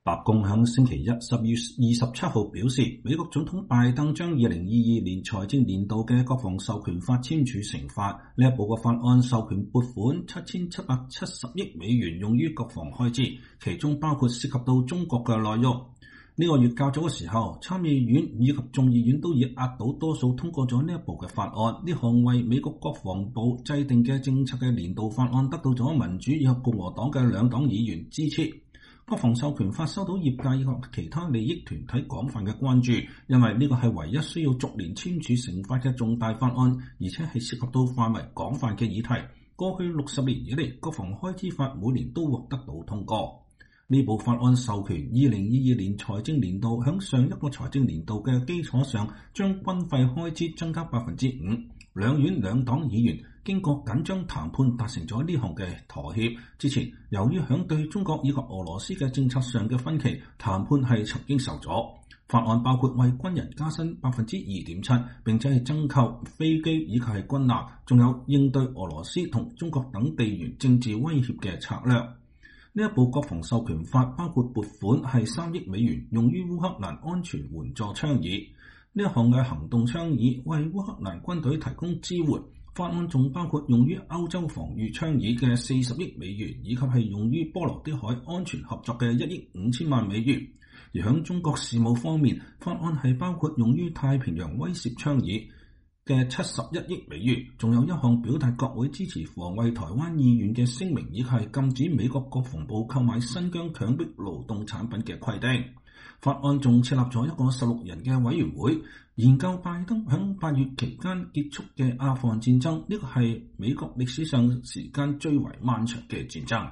白宮喺星期一10月27號表示，美國總統拜登將2022年財政年度嘅國防授權法簽署成法。呢一部嘅法案授權撥款7770億美元用於國防開支，其中包括涉及到中國嘅內容。呢個月較早嘅時候，參議院以及眾議院都以壓倒多數通過咗呢一部嘅法案。呢項為美國國防部制定嘅政策嘅年度法案得到咗民主以及共和黨嘅兩黨議員支持。國防授權法收到業界以及其他利益團體廣泛嘅關注，因為呢個係唯一需要逐年簽署成法嘅重大法案，而且係涉及到範圍廣泛嘅議題。過去60年以嚟，國防開支法每年都獲得到通過。呢部法案授權2022年財政年度響上一個財政年度嘅基礎上，將軍費開支增加 5%。兩院兩黨議員經過緊張談判達成咗呢項嘅妥協。之前由於響對中國以及俄羅斯嘅政策上嘅分歧，談判係曾經受阻。法案包括為軍人加薪 2.7%， 並且係增購飛機以及係軍艦，仲有應對俄羅斯同中國等地緣政治威脅嘅策略。呢一部國防授權法包括撥款係3億美元用於烏克蘭安全援助倡議。呢一項嘅行動倡議為烏克蘭軍隊提供支援。法案仲包括用於歐洲防禦倡議嘅40億美元，以及係用於波羅的海安全合作嘅1億5千萬美元。而喺中國事務方面，法案係包括用於太平洋威懾倡議嘅71億美元，仲有一項表達國會支持防衛台灣意願嘅聲明，以及係禁止美國國防部購買新疆強迫勞動產品嘅規定。法案仲設立咗一個16人嘅委員會，研究拜登喺8月期間結束嘅阿富汗戰爭。呢個係美國歷史上時間最為漫長嘅戰爭。